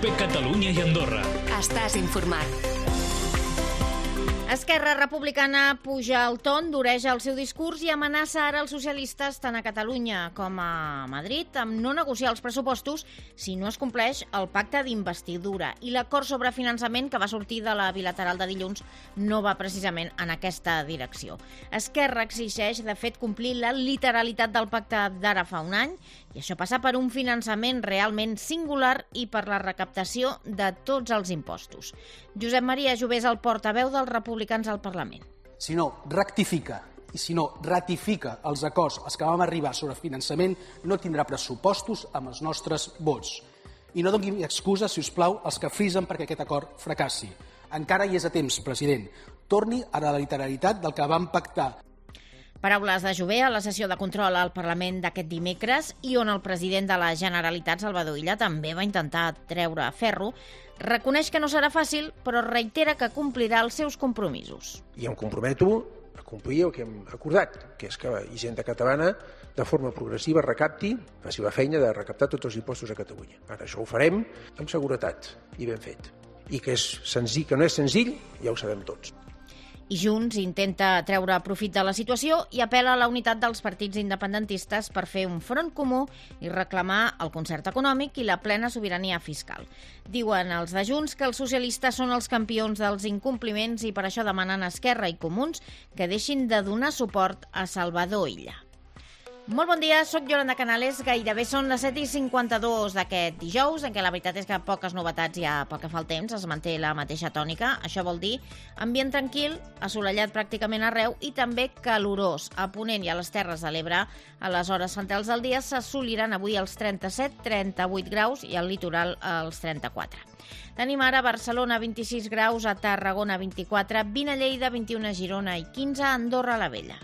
COPE Catalunya i Andorra. Estàs informat. Esquerra Republicana puja el ton, dureja el seu discurs i amenaça ara els socialistes tant a Catalunya com a Madrid amb no negociar els pressupostos si no es compleix el pacte d'investidura. I l'acord sobre finançament que va sortir de la bilateral de dilluns no va precisament en aquesta direcció. Esquerra exigeix, de fet, complir la literalitat del pacte d'ara fa un any i això passa per un finançament realment singular i per la recaptació de tots els impostos. Josep Maria Jové és el portaveu dels republicans al Parlament. Si no rectifica i si no ratifica els acords als que vam arribar sobre finançament, no tindrà pressupostos amb els nostres vots. I no doni excusa, si us plau, als que frisen perquè aquest acord fracassi. Encara hi és a temps, president. Torni a la literalitat del que vam pactar. Paraules de Jové a la sessió de control al Parlament d'aquest dimecres i on el president de la Generalitat, Salvador Illa, també va intentar treure ferro. Reconeix que no serà fàcil, però reitera que complirà els seus compromisos. I em comprometo a complir el que hem acordat, que és que Hisenda Catalana, de forma progressiva, recapti, faci la feina de recaptar tots els impostos a Catalunya. Ara això ho farem amb seguretat i ben fet. I que és senzill, que no és senzill, ja ho sabem tots. I Junts intenta treure profit de la situació i apel·la a la unitat dels partits independentistes per fer un front comú i reclamar el concert econòmic i la plena sobirania fiscal. Diuen els de Junts que els socialistes són els campions dels incompliments i per això demanen a Esquerra i Comuns que deixin de donar suport a Salvador Illa. Molt bon dia, soc Yolanda Canales. Gairebé són les 7:52 d'aquest dijous, en què la veritat és que poques novetats hi ha pel que fa al temps, es manté la mateixa tònica. Això vol dir ambient tranquil, assolellat pràcticament arreu i també calorós. A Ponent i a les Terres de l'Ebre, a les hores centrals del dia, s'assoliran avui els 37-38 graus i al litoral els 34. Tenim ara a Barcelona 26 graus, a Tarragona 24, 20 a Lleida, 21 a Girona i 15 a Andorra la Vella.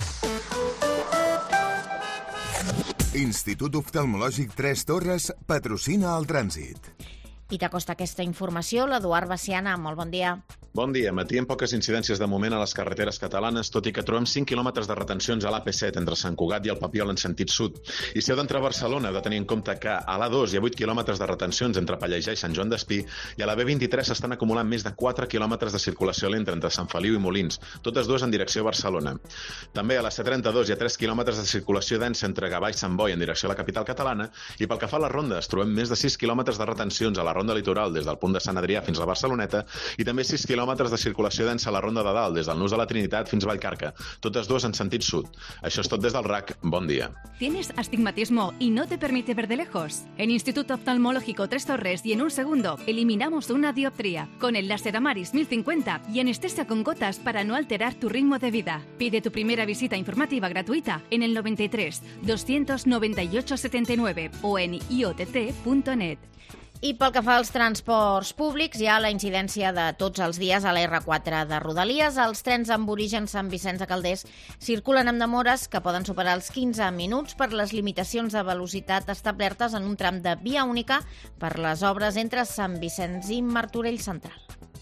Institut Oftalmològic Tres Torres patrocina el trànsit. I t'acosta aquesta informació l'Eduard Baciana. Molt bon dia. Bon dia. Matí amb poques incidències de moment a les carreteres catalanes, tot i que trobem 5 quilòmetres de retencions a l'AP7 entre Sant Cugat i el Papiol en sentit sud. I si heu d'entrar a Barcelona, heu de tenir en compte que a l'A2 hi ha 8 quilòmetres de retencions entre Pallejà i Sant Joan d'Espí i a la B23 s'estan acumulant més de 4 quilòmetres de circulació lenta entre Sant Feliu i Molins, totes dues en direcció a Barcelona. També a la C32 hi ha 3 quilòmetres de circulació densa entre Gavà i Sant Boi en direcció a la capital catalana i pel que fa a les rondes trobem més de 6 quilòmetres de retencions a la ronda litoral des del punt de Sant Adrià fins a Barceloneta i també 6 quilòmetres de circulació densa a la ronda de dalt des del Nus de la Trinitat fins a Vallcarca, totes dues en sentit sud. Això és tot des del RAC. Bon dia. ¿Tienes astigmatismo y no te permite ver de lejos? En Instituto Oftalmológico Tres Torres y en un segundo eliminamos una dioptría con el láser Amaris 1050 y anestesia con gotas para no alterar tu ritmo de vida. Pide tu primera visita informativa gratuita en el 93 298 79 o en iott.net. I pel que fa als transports públics, hi ha la incidència de tots els dies a la R4 de Rodalies. Els trens amb origen Sant Vicenç de Calders circulen amb demores que poden superar els 15 minuts per les limitacions de velocitat establertes en un tram de via única per les obres entre Sant Vicenç i Martorell Central.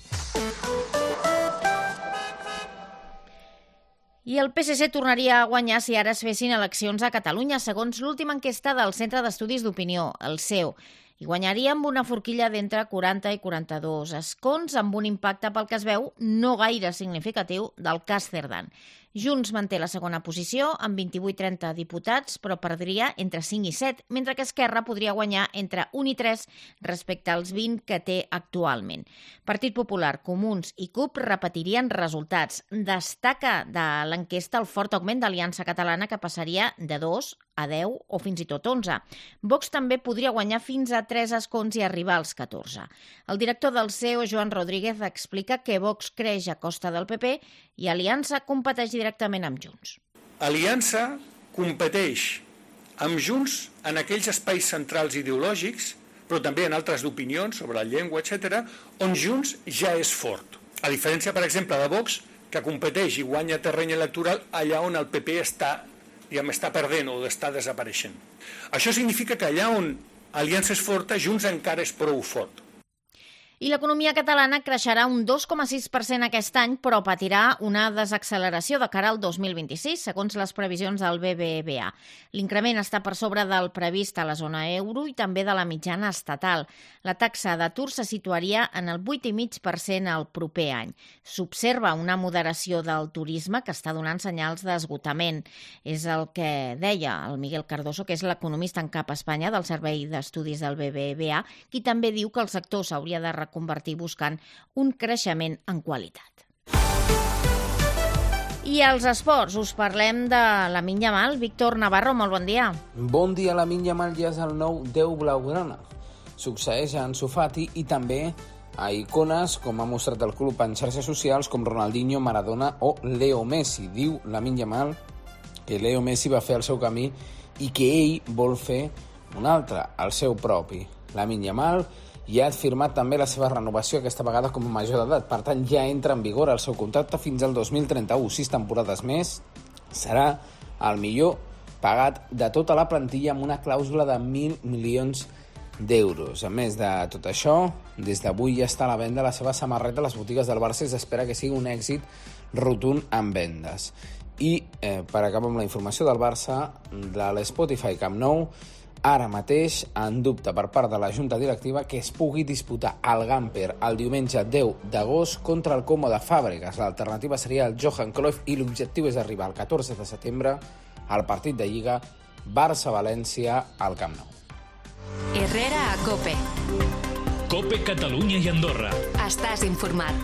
I el PSC tornaria a guanyar si ara es fessin eleccions a Catalunya, segons l'última enquesta del Centre d'Estudis d'Opinió, el CEU. I guanyaria amb una forquilla d'entre 40 i 42 escons, amb un impacte pel que es veu no gaire significatiu del cas Cerdán. Junts manté la segona posició amb 28-30 diputats, però perdria entre 5 i 7, mentre que Esquerra podria guanyar entre 1 i 3 respecte als 20 que té actualment. Partit Popular, Comuns i CUP repetirien resultats. Destaca de l'enquesta el fort augment d'Aliança Catalana que passaria de 2 a 10 o fins i tot 11. Vox també podria guanyar fins a 3 escons i arribar als 14. El director del CEO, Joan Rodríguez, explica que Vox creix a costa del PP i Aliança competeix directament amb Junts. Aliança competeix amb Junts en aquells espais centrals ideològics, però també en altres d'opinions sobre la llengua, etc., on Junts ja és fort. A diferència, per exemple, de Vox, que competeix i guanya terreny electoral allà on el PP està perdent o està desapareixent. Això significa que allà on Aliança és forta, Junts encara és prou fort. I l'economia catalana creixerà un 2,6% aquest any, però patirà una desacceleració de cara al 2026, segons les previsions del BBVA. L'increment està per sobre del previst a la zona euro i també de la mitjana estatal. La taxa d'atur se situaria en el 8,5% el proper any. S'observa una moderació del turisme que està donant senyals d'esgotament. És el que deia el Miguel Cardoso, que és l'economista en cap a Espanya del Servei d'Estudis del BBVA, qui també diu que el sector s'hauria de reconvertir buscant un creixement en qualitat. I als esports us parlem de Lamine Yamal. Víctor Navarro, molt bon dia. Bon dia. Lamine Yamal ja és el nou 10 blaugrana. Succeeix a Ansu Fati i també a icones, com ha mostrat el club en xarxes socials, com Ronaldinho, Maradona o Leo Messi. Diu Lamine Yamal que Leo Messi va fer el seu camí i que ell vol fer un altre, el seu propi. Lamine Yamal ja ha firmat també la seva renovació, aquesta vegada com a major d'edat. Per tant, ja entra en vigor el seu contracte fins al 2031. 6 temporades més. Serà el millor pagat de tota la plantilla amb una clàusula de 1.000 milions d'euros. A més de tot això, des d'avui ja està a la venda la seva samarreta a les botigues del Barça i s'espera que sigui un èxit rotund en vendes. I per acabar amb la informació del Barça, de l'Spotify Camp Nou, ara mateix en dubte per part de la Junta Directiva que es pugui disputar el Gamper el diumenge 10 d'agost contra el Como de Fàbregas. L'alternativa seria el Johan Cruyff i l'objectiu és arribar el 14 de setembre al partit de Lliga Barça-València al Camp Nou. Herrera a COPE. COPE Catalunya i Andorra. Estàs informat.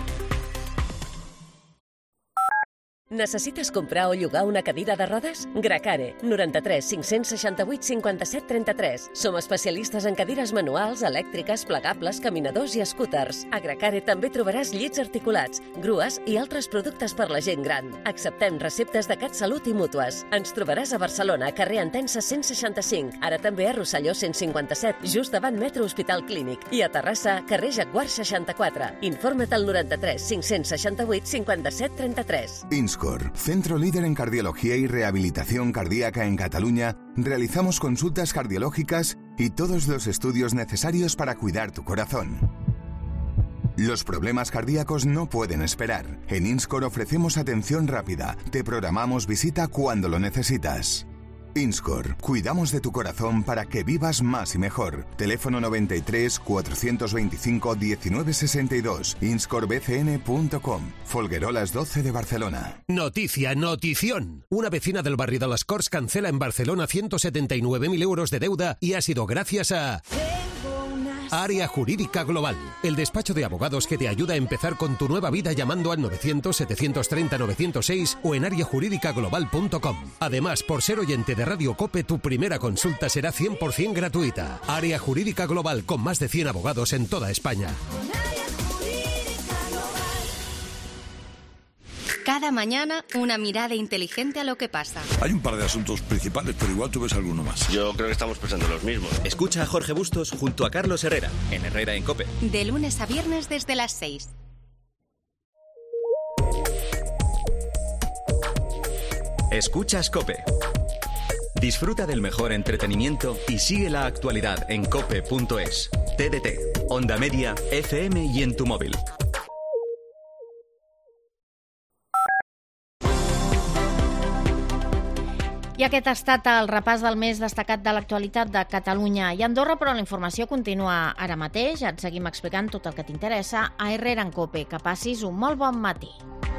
Necessites comprar o llogar una cadira de rodes? Gracare, 93 568 57 33. Som especialistes en cadires manuals, elèctriques, plegables, caminadors i scooters. A Gracare també trobaràs llits articulats, grues i altres productes per la gent gran. Acceptem receptes de CatSalut i mútues. Ens trobaràs a Barcelona, carrer Entença 165, ara també a Rosselló 157, just davant Metro Hospital Clínic, i a Terrassa, carrer Jaguar 64. Informa't al 93 568 57 33. Centro líder en cardiología y rehabilitación cardíaca en Cataluña, realizamos consultas cardiológicas y todos los estudios necesarios para cuidar tu corazón. Los problemas cardíacos no pueden esperar. En Inscor ofrecemos atención rápida. Te programamos visita cuando lo necesitas. Inscor, cuidamos de tu corazón para que vivas más y mejor. Teléfono 93 425 1962, inscorbcn.com, Folguerolas 12 de Barcelona. Notición. Una vecina del barrio de las Corts cancela en Barcelona 179.000 euros de deuda y ha sido gracias a Área Jurídica Global, el despacho de abogados que te ayuda a empezar con tu nueva vida llamando al 900-730-906 o en areajurídicaglobal.com. Además, por ser oyente de Radio COPE, tu primera consulta será 100% gratuita. Área Jurídica Global, con más de 100 abogados en toda España. Cada mañana, una mirada inteligente a lo que pasa. Hay un par de asuntos principales, pero igual tú ves alguno más. Yo creo que estamos pensando los mismos. Escucha a Jorge Bustos junto a Carlos Herrera, en Herrera en COPE. De lunes a viernes desde las 6. Escuchas COPE. Disfruta del mejor entretenimiento y sigue la actualidad en cope.es, TDT, Onda Media, FM y en tu móvil. I aquest ha estat el repàs del més destacat de l'actualitat de Catalunya i Andorra, però la informació continua ara mateix. Et seguim explicant tot el que t'interessa a Herrera en COPE. Que passis un molt bon matí.